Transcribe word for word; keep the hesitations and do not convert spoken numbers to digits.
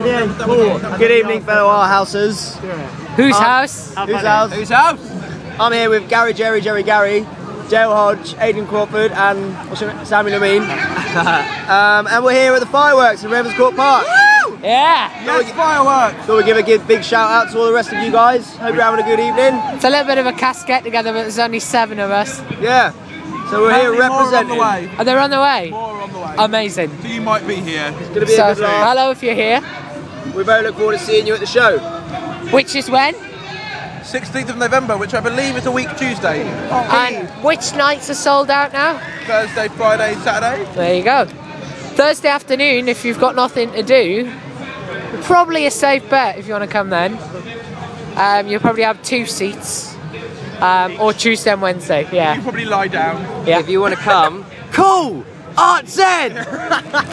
Yeah, cool. Good evening, fellow our houses. Whose Um, House? Whose house? Whose house? I'm here with Gary, Jerry, Jerry, Gary, Dale Hodge, Aidan Crawford, and what's your name? Sammy Lamine. um, and we're here at the fireworks in Ravenscourt Park. Woo! Yeah. Yes, fireworks. So we give a good big shout out to all the rest of you guys. Hope you're having a good evening. It's a little bit of a cast get together, but there's only seven of us. Yeah. So we're here Apparently more on representing. the way. Are they on the way? More on the way. Amazing. So you might be here. It's going to be So, a good laugh. hello if you're here. We very look forward to seeing you at the show. Which is when? sixteenth of November, which I believe is a week Tuesday. And which nights are sold out now? Thursday, Friday, Saturday. There you go. Thursday afternoon, if you've got nothing to do, probably a safe bet if you want to come then. Um, you'll probably have two seats. Um, or Tuesday and Wednesday, You yeah. probably lie down. yeah. If you want to come, cool! Art Zen!